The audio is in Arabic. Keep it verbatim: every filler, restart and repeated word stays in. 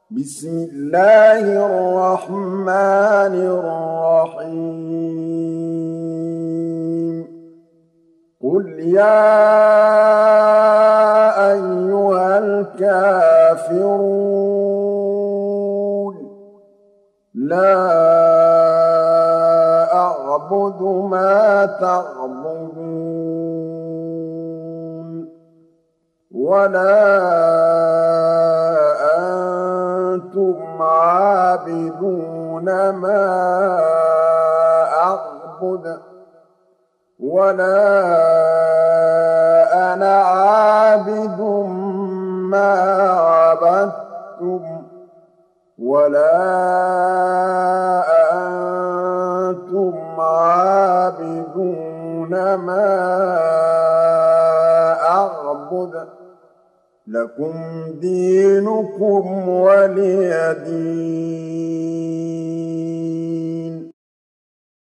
بسم الله الرحمن الرحيم قل يا أيها الكافرون لا أعبد ما تعبدون ولا أنتم عابدون ما أعبد ولا أنا عابد ما عبدتم ولا أنتم عابدون ما أعبد لكم دينكم ولي دين